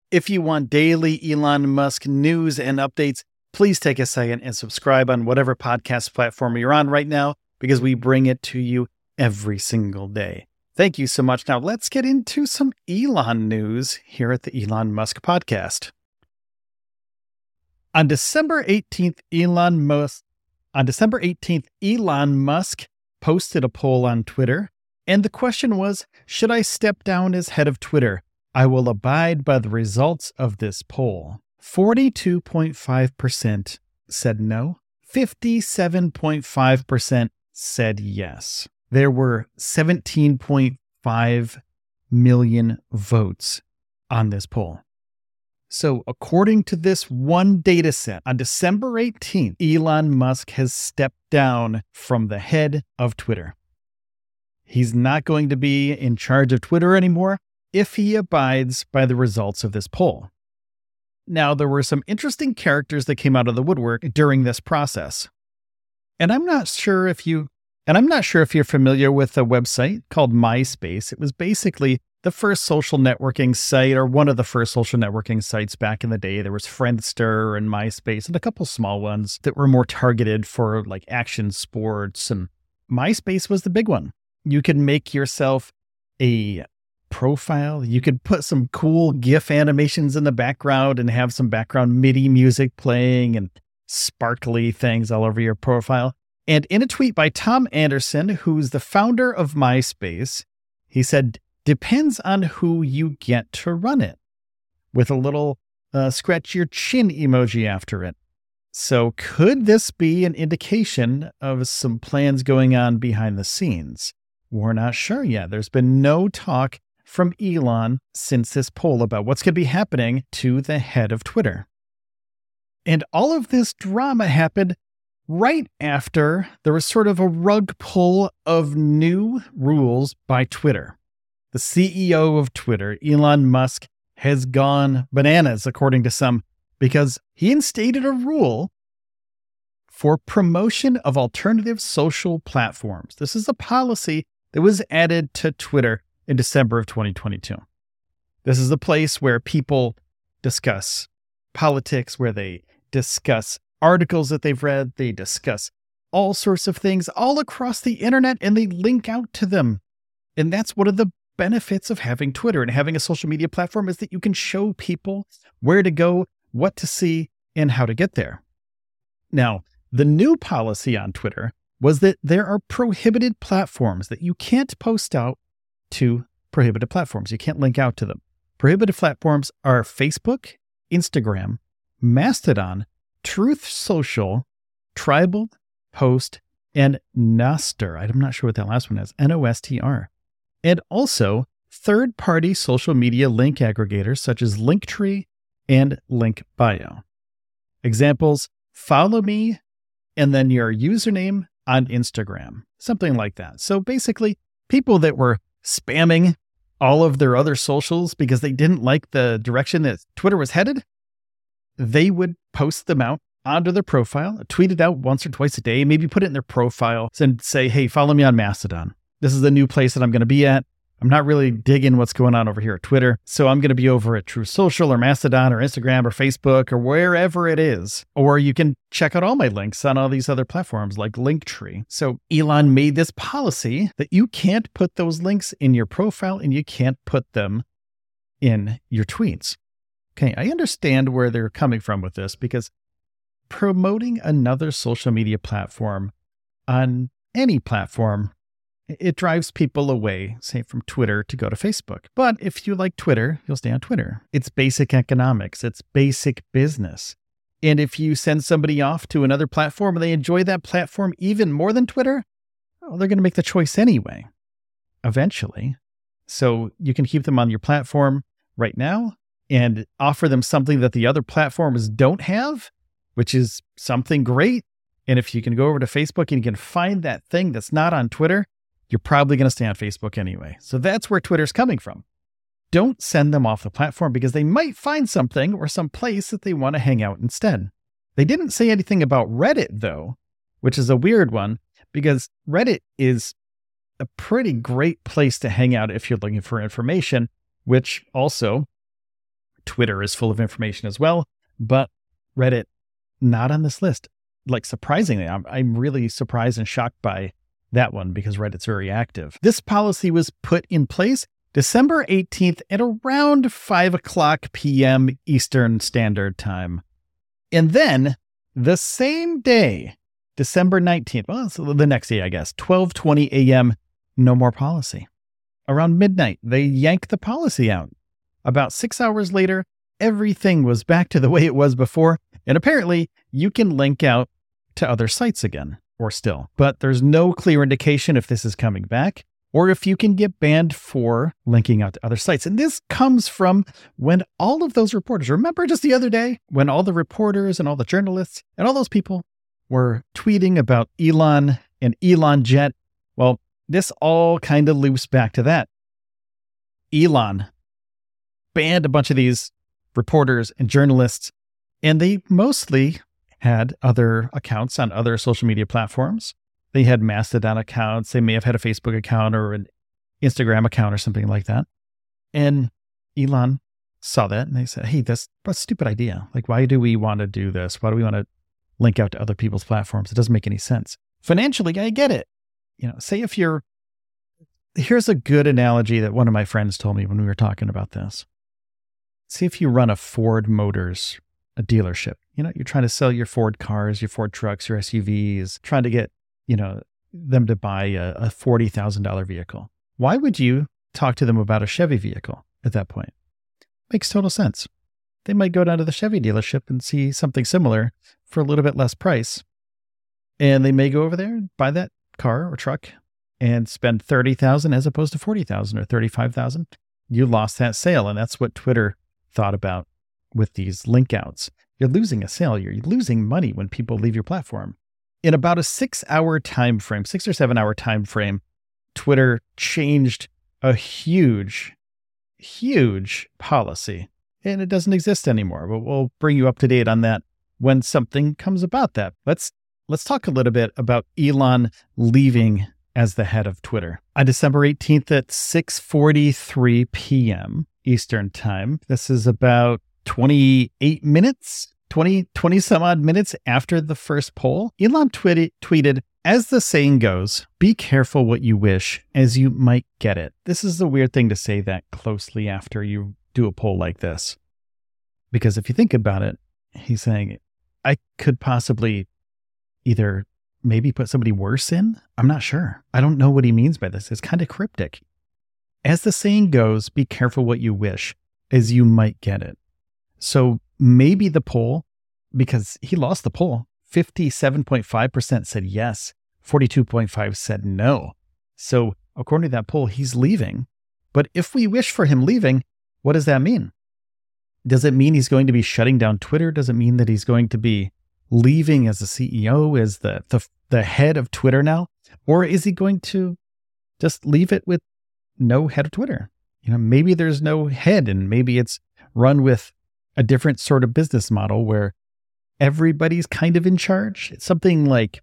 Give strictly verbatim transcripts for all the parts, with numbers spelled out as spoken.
If you want daily Elon Musk news and updates, please take a second and subscribe on whatever podcast platform you're on right now, because we bring it to you every single day. Thank you so much. Now let's get into some Elon news here at the Elon Musk podcast. On December eighteenth, Elon Musk, on December eighteenth, Elon Musk posted a poll on Twitter, and the question was, should I step down as head of Twitter? I will abide by the results of this poll. forty-two point five percent said no. fifty-seven point five percent said yes. There were seventeen point five million votes on this poll. So according to this one data set, on December eighteenth, Elon Musk has stepped down from the head of Twitter. He's not going to be in charge of Twitter anymore if he abides by the results of this poll. Now, there were some interesting characters that came out of the woodwork during this process. And I'm not sure if you, and I'm not sure if you're familiar with a website called MySpace. It was basically the first social networking site, or one of the first social networking sites back in the day. There was Friendster and MySpace and a couple small ones that were more targeted for like action sports. And MySpace was the big one. You could make yourself a profile. You could put some cool GIF animations in the background and have some background MIDI music playing and sparkly things all over your profile. And in a tweet by Tom Anderson, who's the founder of MySpace, he said, depends on who you get to run it, with a little uh, scratch your chin emoji after it. So could this be an indication of some plans going on behind the scenes? We're not sure yet. There's been no talk from Elon since this poll about what's going to be happening to the head of Twitter. And all of this drama happened right after there was sort of a rug pull of new rules by Twitter. The C E O of Twitter, Elon Musk, has gone bananas, according to some, because he instated a rule for promotion of alternative social platforms. This is a policy that was added to Twitter in December of twenty twenty-two. This is a place where people discuss politics, where they discuss articles that they've read, they discuss all sorts of things all across the internet, and they link out to them. And that's one of the benefits of having Twitter and having a social media platform, is that you can show people where to go, what to see, and how to get there. Now, the new policy on Twitter was that there are prohibited platforms that you can't post out to prohibited platforms. You can't link out to them. Prohibited platforms are Facebook, Instagram, Mastodon, Truth Social, Tribal, Post, and Nostr. I'm not sure what that last one is. N O S T R. And also third-party social media link aggregators such as Linktree and LinkBio. Examples: follow me and then your username on Instagram, something like that. So basically, people that were spamming all of their other socials because they didn't like the direction that Twitter was headed, they would post them out onto their profile, tweet it out once or twice a day, maybe put it in their profile and say, hey, follow me on Mastodon. This is the new place that I'm going to be at. I'm not really digging what's going on over here at Twitter, so I'm going to be over at Truth Social or Mastodon or Instagram or Facebook or wherever it is. Or you can check out all my links on all these other platforms like Linktree. So Elon made this policy that you can't put those links in your profile and you can't put them in your tweets. Okay, I understand where they're coming from with this, because promoting another social media platform on any platform, it drives people away, say from Twitter, to go to Facebook. But if you like Twitter, you'll stay on Twitter. It's basic economics. It's basic business. And if you send somebody off to another platform and they enjoy that platform even more than Twitter, well, they're going to make the choice anyway, eventually. So you can keep them on your platform right now and offer them something that the other platforms don't have, which is something great. And if you can go over to Facebook and you can find that thing that's not on Twitter, you're probably going to stay on Facebook anyway. So that's where Twitter's coming from. Don't send them off the platform, because they might find something or some place that they want to hang out instead. They didn't say anything about Reddit, though, which is a weird one, because Reddit is a pretty great place to hang out if you're looking for information, which also Twitter is full of information as well, but Reddit, not on this list. Like, surprisingly, I'm, I'm really surprised and shocked by that one because Reddit's very active. This policy was put in place December eighteenth at around five o'clock p.m. Eastern Standard Time. And then the same day, December nineteenth, well, it's the next day, I guess, twelve twenty a.m., no more policy. Around midnight, they yanked the policy out. About six hours later, everything was back to the way it was before, and apparently you can link out to other sites again, or still. But there's no clear indication if this is coming back, or if you can get banned for linking out to other sites. And this comes from when all of those reporters, remember just the other day, when all the reporters and all the journalists and all those people were tweeting about Elon and Elon Jet. Well, this all kind of loops back to that. Elon banned a bunch of these reporters and journalists, and they mostly had other accounts on other social media platforms. They had Mastodon accounts. They may have had a Facebook account or an Instagram account or something like that. And Elon saw that and they said, hey, that's, that's a stupid idea. Like, why do we want to do this? Why do we want to link out to other people's platforms? It doesn't make any sense. Financially, I get it. You know, say if you're, here's a good analogy that one of my friends told me when we were talking about this. See if you run a Ford Motors, a dealership, you know, you're trying to sell your Ford cars, your Ford trucks, your S U Vs, trying to get, you know, them to buy a, a forty thousand dollars vehicle. Why would you talk to them about a Chevy vehicle at that point? Makes total sense. They might go down to the Chevy dealership and see something similar for a little bit less price. And they may go over there and buy that car or truck and spend thirty thousand dollars as opposed to forty thousand dollars or thirty-five thousand dollars. You lost that sale. And that's what Twitter thought about with these link outs. You're losing a sale. You're losing money when people leave your platform. In about a six hour time frame, six or seven hour time frame, Twitter changed a huge, huge policy, and it doesn't exist anymore. But we'll bring you up to date on that when something comes about that. Let's let's talk a little bit about Elon leaving as the head of Twitter. On December eighteenth at six forty-three p.m. Eastern Time, this is about twenty-eight minutes, twenty, twenty some odd minutes after the first poll, Elon tweeted, tweeted, as the saying goes, be careful what you wish, as you might get it. This is a weird thing to say that closely after you do a poll like this. Because if you think about it, he's saying, I could possibly either maybe put somebody worse in. I'm not sure. I don't know what he means by this. It's kind of cryptic. As the saying goes, be careful what you wish, as you might get it. So maybe the poll, because he lost the poll, fifty-seven point five percent said yes, forty-two point five said no. So according to that poll, he's leaving. But if we wish for him leaving, what does that mean? Does it mean he's going to be shutting down Twitter? Does it mean that he's going to be leaving as the C E O, as the, the, the head of Twitter now? Or is he going to just leave it with no head of Twitter? You know, maybe there's no head and maybe it's run with a different sort of business model where everybody's kind of in charge. It's something like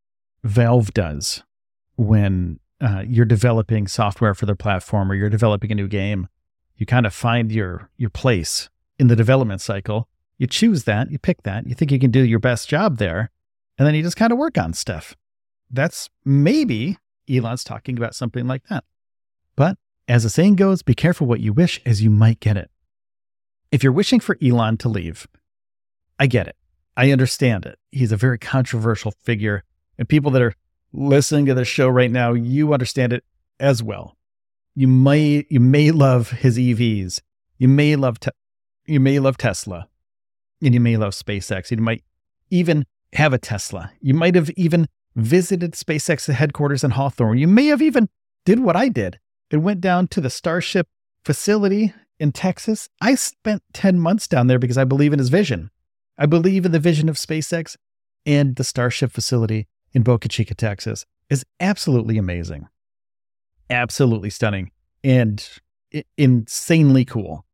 Valve does when uh, you're developing software for their platform or you're developing a new game. You kind of find your your place in the development cycle. You choose that, you pick that, you think you can do your best job there, and then you just kind of work on stuff. That's maybe Elon's talking about something like that. But as the saying goes, be careful what you wish, as you might get it. If you're wishing for Elon to leave, I get it. I understand it. He's a very controversial figure. And people that are listening to the show right now, you understand it as well. You may you may love his E Vs. You may love te- you may love Tesla. And you may love SpaceX. You might even have a Tesla. You might have even visited SpaceX headquarters in Hawthorne. You may have even did what I did and went down to the Starship facility in Texas. I spent ten months down there because I believe in his vision. I believe in the vision of SpaceX, and the Starship facility in Boca Chica, Texas is absolutely amazing. Absolutely stunning and I- insanely cool.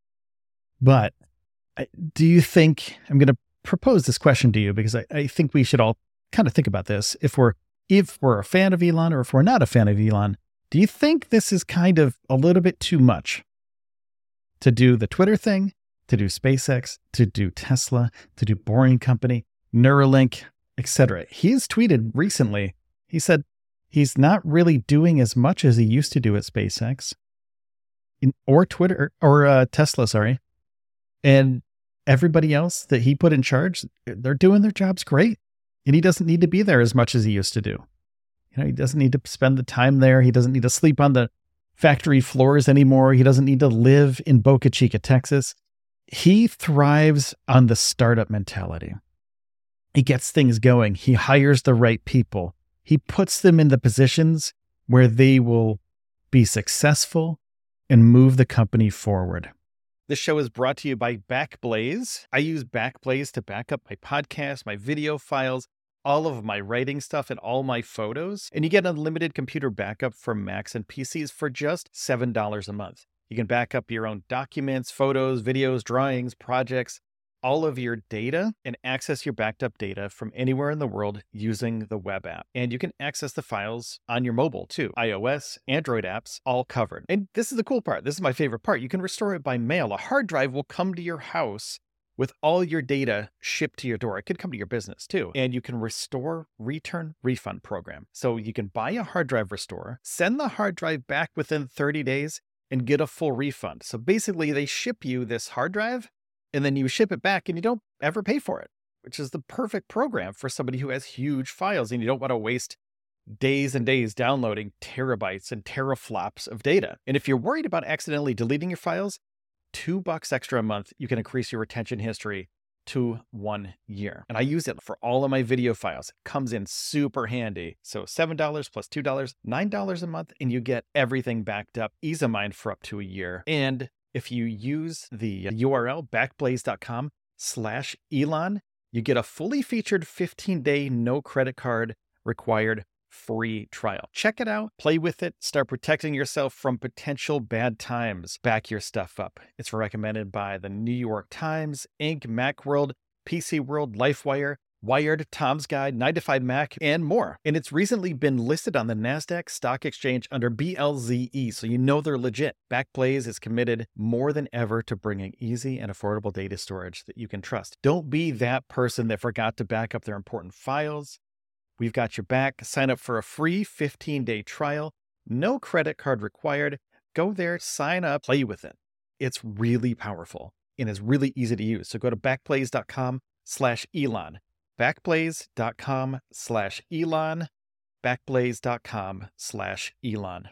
But do you think, I'm going to propose this question to you because I, I think we should all kind of think about this. If we're, if we're a fan of Elon or if we're not a fan of Elon, do you think this is kind of a little bit too much to do the Twitter thing to do SpaceX, to do Tesla, to do Boring Company, Neuralink, et cetera. He's tweeted recently, he said he's not really doing as much as he used to do at SpaceX in, or Twitter or uh, Tesla, sorry. And everybody else that he put in charge, they're doing their jobs great. And he doesn't need to be there as much as he used to do. You know, he doesn't need to spend the time there. He doesn't need to sleep on the factory floors anymore. He doesn't need to live in Boca Chica, Texas. He thrives on the startup mentality. He gets things going. He hires the right people. He puts them in the positions where they will be successful and move the company forward. This show is brought to you by Backblaze. I use Backblaze to back up my podcast, my video files, all of my writing stuff, and all my photos. And you get unlimited computer backup for Macs and P Cs for just seven dollars a month. You can back up your own documents, photos, videos, drawings, projects, all of your data, and access your backed up data from anywhere in the world using the web app. And you can access the files on your mobile too. iOS, Android apps, all covered. And this is the cool part. This is my favorite part. You can restore it by mail. A hard drive will come to your house with all your data shipped to your door. It could come to your business too. And you can restore, return, refund program. So you can buy a hard drive restore, send the hard drive back within thirty days, and get a full refund. So basically they ship you this hard drive and then you ship it back and you don't ever pay for it, which is the perfect program for somebody who has huge files and you don't want to waste days and days downloading terabytes and teraflops of data. And if you're worried about accidentally deleting your files, two bucks extra a month, you can increase your retention history to one year. And I use it for all of my video files. It comes in super handy. So seven dollars plus two dollars, nine dollars a month, and you get everything backed up, ease of mind for up to a year. And if you use the U R L backblaze.com slash Elon, you get a fully featured fifteen day, no credit card required free trial. Check it out, play with it, start protecting yourself from potential bad times. Back your stuff up. It's recommended by the New York Times, Inc, Macworld, P C World, LifeWire, Wired, Tom's Guide, nine to five Mac, and more. And it's recently been listed on the NASDAQ Stock Exchange under B L Z E, so you know they're legit. Backblaze is committed more than ever to bringing easy and affordable data storage that you can trust. Don't be that person that forgot to back up their important files. We've got your back. Sign up for a free fifteen day trial. No credit card required. Go there, sign up, play with it. It's really powerful and it's really easy to use. So go to backblaze.com slash Elon. Backblaze.com slash Elon. Backblaze.com slash Elon.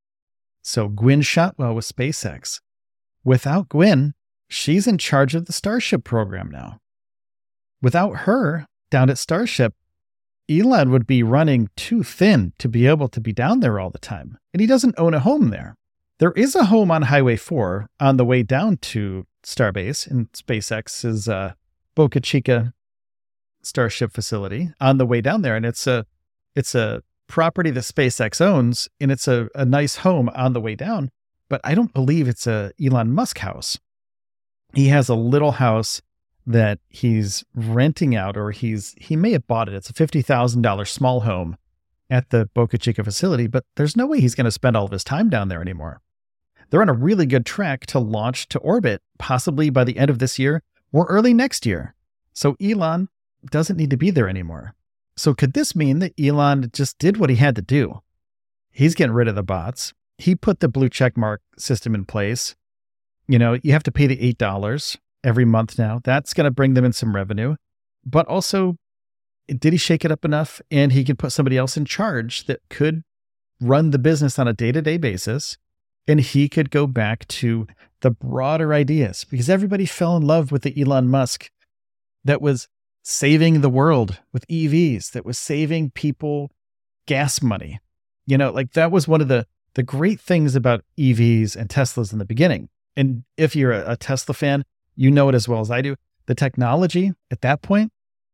So Gwynne Shotwell with SpaceX. Without Gwynne, she's in charge of the Starship program now. Without her down at Starship, Elon would be running too thin to be able to be down there all the time. And he doesn't own a home there. There is a home on Highway four on the way down to Starbase in SpaceX's uh, Boca Chica Starship facility on the way down there. And it's a it's a property that SpaceX owns, and it's a, a nice home on the way down. But I don't believe it's a Elon Musk house. He has a little house that he's renting out, or he's he may have bought it. It's a fifty thousand dollars small home at the Boca Chica facility, but there's no way he's going to spend all of his time down there anymore. They're on a really good track to launch to orbit, possibly by the end of this year or early next year. So Elon doesn't need to be there anymore. So could this mean that Elon just did what he had to do? He's getting rid of the bots. He put the blue check mark system in place. You know, you have to pay the eight dollars every month now. That's going to bring them in some revenue. But also, did he shake it up enough and he could put somebody else in charge that could run the business on a day-to-day basis, and he could go back to the broader ideas? Because everybody fell in love with the Elon Musk that was saving the world with E Vs, that was saving people gas money. You know, like that was one of the, the great things about E Vs and Teslas in the beginning. And if you're a, a Tesla fan, you know it as well as I do. The technology at that point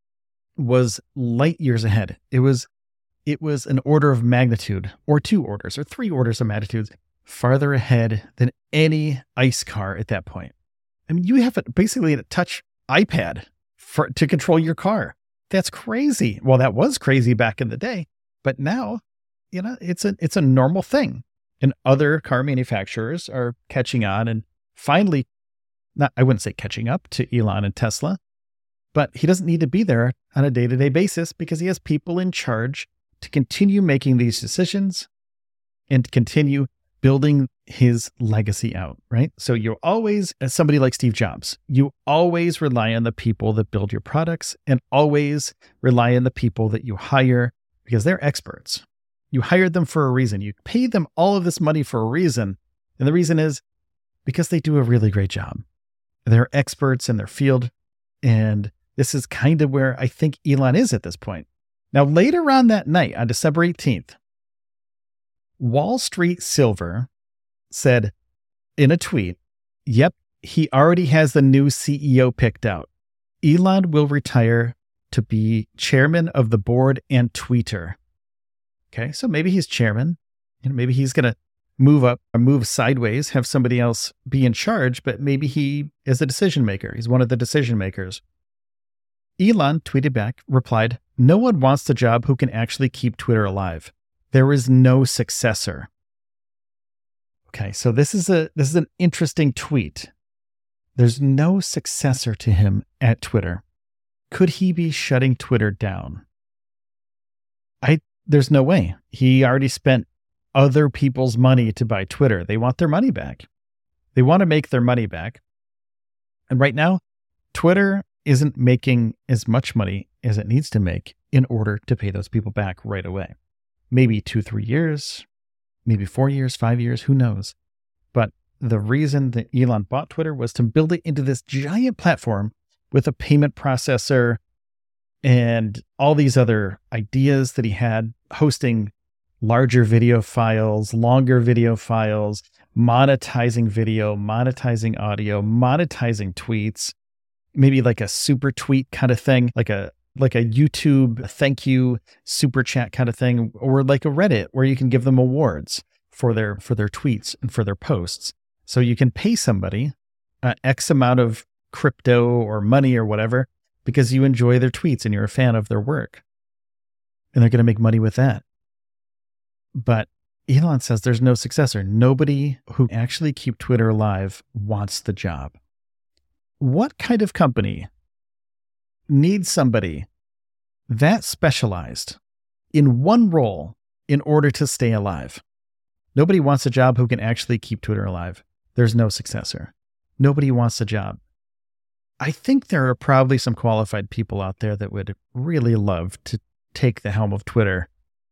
was light years ahead. It was, it was an order of magnitude, or two orders, or three orders of magnitudes farther ahead than any ICE car at that point. I mean, you have a, basically a touch iPad for, to control your car. That's crazy. Well, that was crazy back in the day, but now, you know, it's a, it's a normal thing. And other car manufacturers are catching on and finally Not, I wouldn't say catching up to Elon and Tesla, but he doesn't need to be there on a day-to-day basis because he has people in charge to continue making these decisions and continue building his legacy out, right? So you always, as somebody like Steve Jobs, you always rely on the people that build your products and always rely on the people that you hire because they're experts. You hired them for a reason. You paid them all of this money for a reason. And the reason is because they do a really great job. They're experts in their field. And this is kind of where I think Elon is at this point. Now, later on that night, on December eighteenth, Wall Street Silver said in a tweet, yep, he already has the new C E O picked out. Elon will retire to be chairman of the board and tweeter. Okay, so maybe he's chairman, and maybe he's going to move up or move sideways, have somebody else be in charge, but maybe he is a decision maker. He's one of the decision makers. Elon tweeted back, replied, no one wants the job who can actually keep Twitter alive. There is no successor. Okay, so this is a this is an interesting tweet. There's no successor to him at Twitter. Could he be shutting Twitter down? I there's no way. He already spent other people's money to buy Twitter. They want their money back. They want to make their money back. And right now, Twitter isn't making as much money as it needs to make in order to pay those people back right away. Maybe two, three years, maybe four years, five years, who knows? But the reason that Elon bought Twitter was to build it into this giant platform with a payment processor and all these other ideas that he had, hosting larger video files, longer video files, monetizing video, monetizing audio, monetizing tweets, maybe like a super tweet kind of thing, like a like a YouTube thank you super chat kind of thing, or like a Reddit where you can give them awards for their for their tweets and for their posts. So you can pay somebody uh, X amount of crypto or money or whatever because you enjoy their tweets and you're a fan of their work. And they're going to make money with that. But Elon says there's no successor. Nobody who actually keep Twitter alive wants the job. What kind of company needs somebody that specialized in one role in order to stay alive? Nobody wants a job who can actually keep Twitter alive. There's no successor. Nobody wants a job. I think there are probably some qualified people out there that would really love to take the helm of Twitter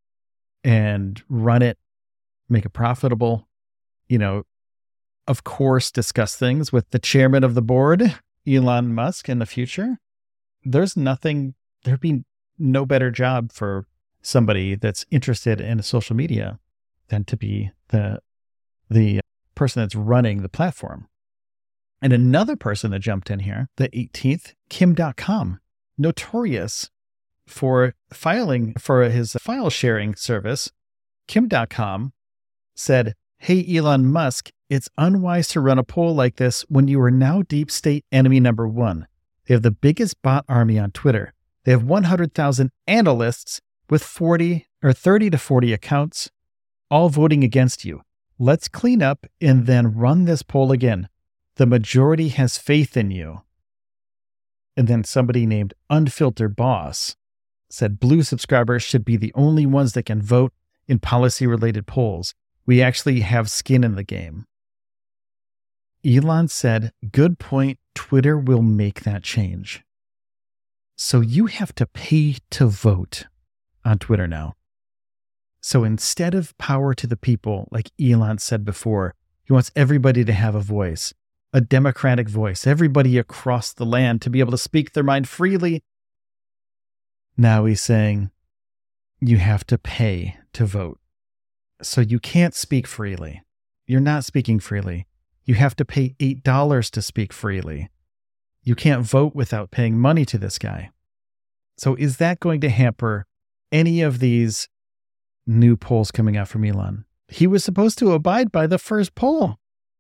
and run it, make it profitable, you know, of course, discuss things with the chairman of the board, Elon Musk, in the future. There's nothing, there'd be no better job for somebody that's interested in social media than to be the, the person that's running the platform. And another person that jumped in here, the eighteenth, Kim dot com, notorious for filing for his file sharing service. Kim dot com said, hey, Elon Musk, it's unwise to run a poll like this when you are now deep state enemy number one. They have the biggest bot army on Twitter. They have one hundred thousand analysts with forty or thirty to forty accounts, all voting against you. Let's clean up and then run this poll again. The majority has faith in you. And then somebody named Unfiltered Boss said blue subscribers should be the only ones that can vote in policy-related polls. We actually have skin in the game. Elon said, good point, Twitter will make that change. So you have to pay to vote on Twitter now. So instead of power to the people, like Elon said before, he wants everybody to have a voice, a democratic voice, everybody across the land to be able to speak their mind freely. Now he's saying you have to pay to vote. So you can't speak freely. You're not speaking freely. You have to pay eight dollars to speak freely. You can't vote without paying money to this guy. So is that going to hamper any of these new polls coming out from Elon? He was supposed to abide by the first poll.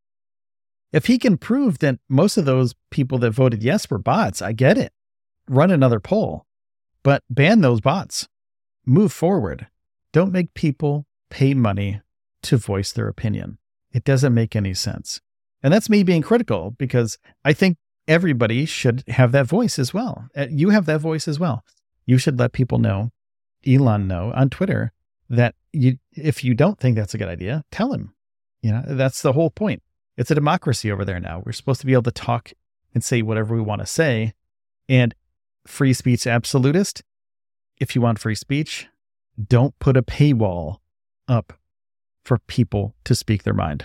If he can prove that most of those people that voted yes were bots, I get it. Run another poll, but ban those bots. Move forward. Don't make people pay money to voice their opinion. It doesn't make any sense. And that's me being critical because I think everybody should have that voice as well. Uh, You have that voice as well. You should let people know, Elon know on Twitter that you, if you don't think that's a good idea, tell him. You know, that's the whole point. It's a democracy over there now. We're supposed to be able to talk and say whatever we want to say. And free speech absolutist, if you want free speech, don't put a paywall up for people to speak their mind.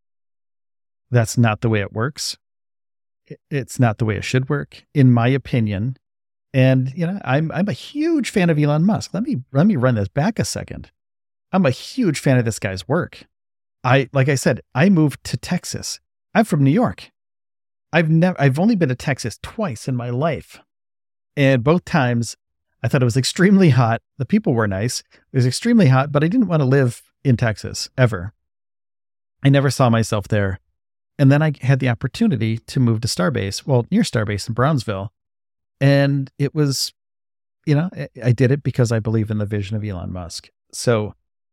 That's not the way it works. It's not the way it should work, in my opinion. And, you know, I'm I'm a huge fan of Elon Musk. Let me let me run this back a second. I'm a huge fan of this guy's work. I like I said, I moved to Texas. I'm from New York. I've never I've only been to Texas twice in my life. And both times I thought it was extremely hot. The people were nice. It was extremely hot, but I didn't want to live in Texas ever. I never saw myself there. And then I had the opportunity to move to Starbase, well, near Starbase in Brownsville. And it was, you know, I did it because I believe in the vision of Elon Musk. So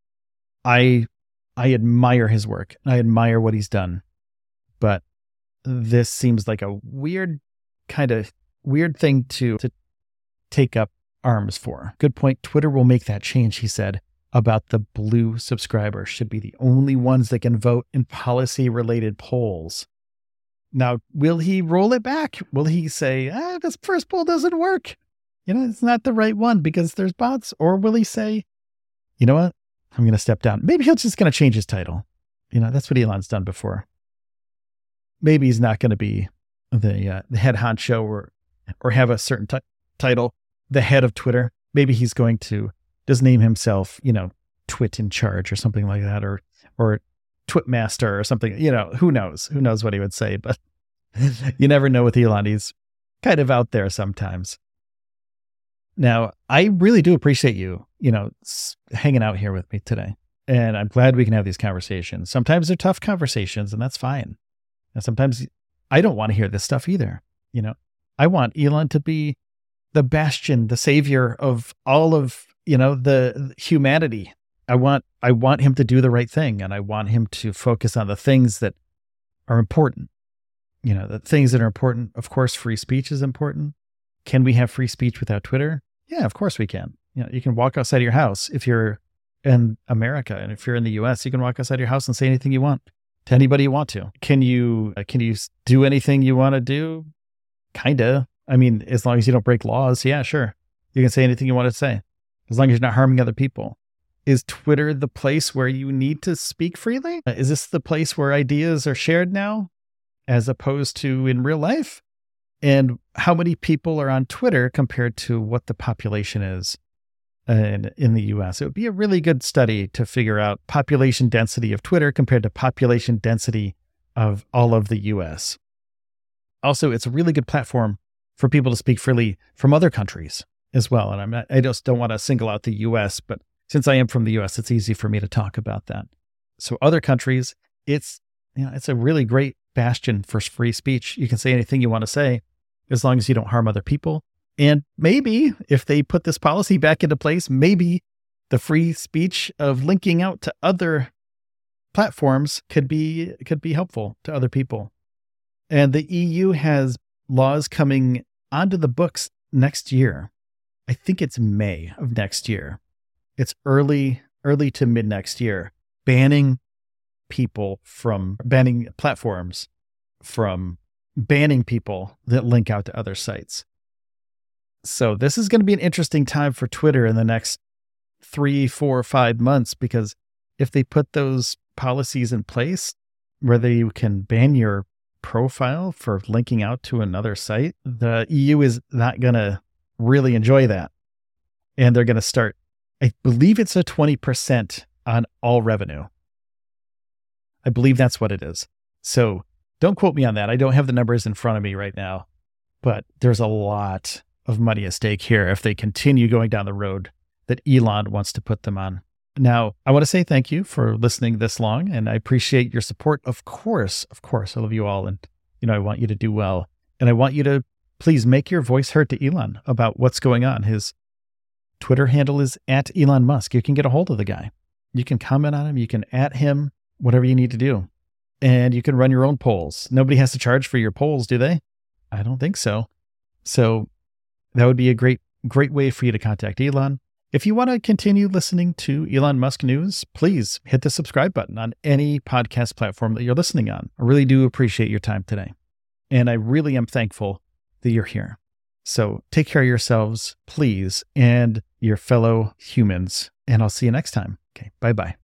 I, I admire his work. I admire what he's done. But this seems like a weird kind of weird thing to, to take up arms for. Good point. Twitter will make that change, he said, about the blue subscribers should be the only ones that can vote in policy-related polls. Now, will he roll it back? Will he say, ah, this first poll doesn't work? You know, it's not the right one because there's bots. Or will he say, you know what? I'm going to step down. Maybe he'll just going to change his title. You know, that's what Elon's done before. Maybe he's not going to be the uh, the head honcho or, or have a certain t- title, the head of Twitter. Maybe he's going to just name himself, you know, Twit in charge or something like that, or or Twitmaster or something. You know, who knows? Who knows what he would say? But you never know with Elon. He's kind of out there sometimes. Now, I really do appreciate you, you know, s- hanging out here with me today. And I'm glad we can have these conversations. Sometimes they're tough conversations, and that's fine. And sometimes I don't want to hear this stuff either. You know, I want Elon to be the bastion, the savior of all of, you know, the humanity. I want, I want him to do the right thing, and I want him to focus on the things that are important. You know, the things that are important. Of course, free speech is important. Can we have free speech without Twitter? Yeah, of course we can. You know, you can walk outside of your house if you're in America, and if you're in the U S, you can walk outside your house and say anything you want to anybody you want to. Can you, uh, can you do anything you want to do? Kinda. I mean, as long as you don't break laws, yeah, sure. You can say anything you want to say, as long as you're not harming other people. Is Twitter the place where you need to speak freely? Is this the place where ideas are shared now, as opposed to in real life? And how many people are on Twitter compared to what the population is in, in the U S? It would be a really good study to figure out population density of Twitter compared to population density of all of the U S. Also, it's a really good platform for people to speak freely from other countries as well. And I'm not, I just don't want to single out the U S, but since I am from the U S, it's easy for me to talk about that. So other countries, it's, you know, it's a really great bastion for free speech. You can say anything you want to say, as long as you don't harm other people. And maybe if they put this policy back into place, maybe the free speech of linking out to other platforms could be, could be helpful to other people. And the E U has laws coming onto the books next year. I think it's May of next year. It's early, early to mid next year, banning people from, banning platforms from banning people that link out to other sites. So this is going to be an interesting time for Twitter in the next three, four, five months, because if they put those policies in place where they can ban your profile for linking out to another site, the E U is not going to really enjoy that. And they're going to start, I believe it's a twenty percent on all revenue. I believe that's what it is. So don't quote me on that. I don't have the numbers in front of me right now, but there's a lot of money at stake here if they continue going down the road that Elon wants to put them on. Now, I want to say thank you for listening this long, and I appreciate your support. Of course, of course, I love you all, and you know I want you to do well, and I want you to please make your voice heard to Elon about what's going on. His Twitter handle is at Elon Musk. You can get a hold of the guy. You can comment on him. You can at him, whatever you need to do. and you can run your own polls. Nobody has to charge for your polls, do they? I don't think so. So that would be a great, great way for you to contact Elon. If you want to continue listening to Elon Musk news, please hit the subscribe button on any podcast platform that you're listening on. I really do appreciate your time today. And I really am thankful that you're here. So take care of yourselves, please, and your fellow humans. And I'll see you next time. Okay, bye-bye.